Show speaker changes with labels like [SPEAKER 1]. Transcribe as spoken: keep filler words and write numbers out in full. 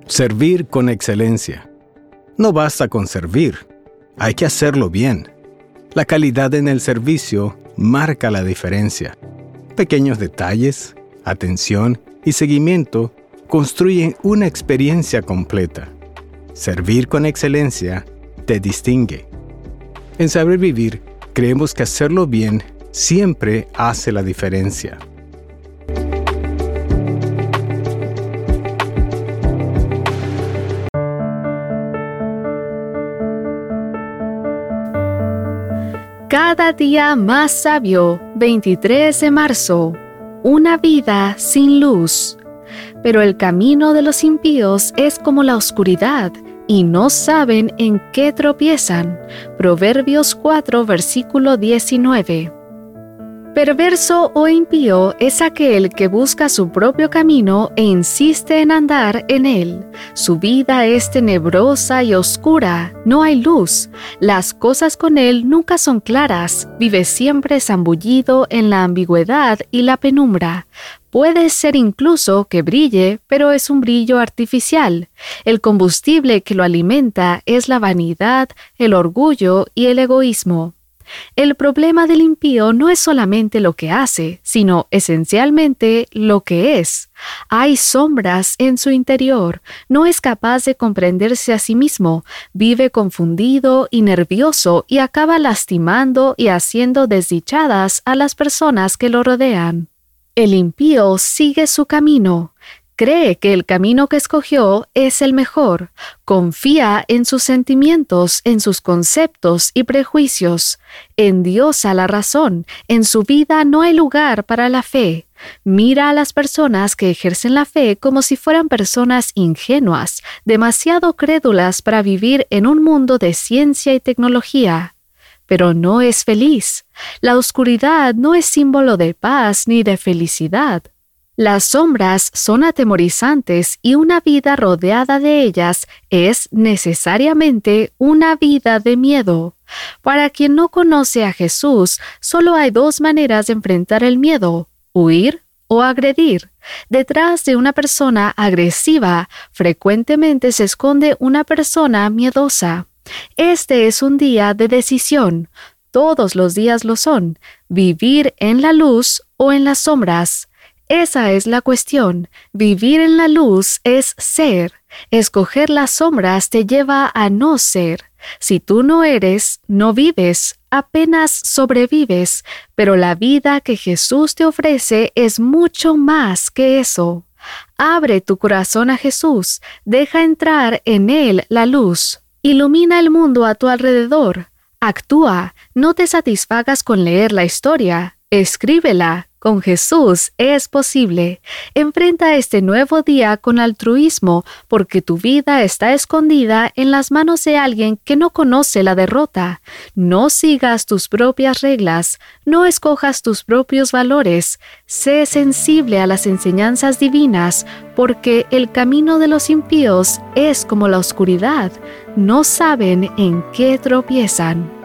[SPEAKER 1] Servir con excelencia. No basta con servir, hay que hacerlo bien. La calidad en el servicio marca la diferencia. Pequeños detalles, atención y seguimiento construyen una experiencia completa. Servir con excelencia te distingue. En Saber Vivir, creemos que hacerlo bien siempre hace la diferencia.
[SPEAKER 2] Cada día más sabio, veintitrés de marzo. Una vida sin luz. Pero el camino de los impíos es como la oscuridad, y no saben en qué tropiezan. Proverbios cuatro, versículo diecinueve. Perverso o impío es aquel que busca su propio camino e insiste en andar en él. Su vida es tenebrosa y oscura, no hay luz. Las cosas con él nunca son claras, vive siempre zambullido en la ambigüedad y la penumbra. Puede ser incluso que brille, pero es un brillo artificial. El combustible que lo alimenta es la vanidad, el orgullo y el egoísmo. El problema del impío no es solamente lo que hace, sino esencialmente lo que es. Hay sombras en su interior, no es capaz de comprenderse a sí mismo, vive confundido y nervioso y acaba lastimando y haciendo desdichadas a las personas que lo rodean. El impío sigue su camino. Cree que el camino que escogió es el mejor. Confía en sus sentimientos, en sus conceptos y prejuicios. Endiosa la razón. En su vida no hay lugar para la fe. Mira a las personas que ejercen la fe como si fueran personas ingenuas, demasiado crédulas para vivir en un mundo de ciencia y tecnología. Pero no es feliz. La oscuridad no es símbolo de paz ni de felicidad. Las sombras son atemorizantes y una vida rodeada de ellas es necesariamente una vida de miedo. Para quien no conoce a Jesús, solo hay dos maneras de enfrentar el miedo: huir o agredir. Detrás de una persona agresiva, frecuentemente se esconde una persona miedosa. Este es un día de decisión. Todos los días lo son. Vivir en la luz o en las sombras. Esa es la cuestión. Vivir en la luz es ser. Escoger las sombras te lleva a no ser. Si tú no eres, no vives, apenas sobrevives, pero la vida que Jesús te ofrece es mucho más que eso. Abre tu corazón a Jesús, deja entrar en él la luz. Ilumina el mundo a tu alrededor. Actúa, no te satisfagas con leer la historia, escríbela. Con Jesús es posible. Enfrenta este nuevo día con altruismo, porque tu vida está escondida en las manos de alguien que no conoce la derrota. No sigas tus propias reglas, no escojas tus propios valores. Sé sensible a las enseñanzas divinas, porque el camino de los impíos es como la oscuridad. No saben en qué tropiezan.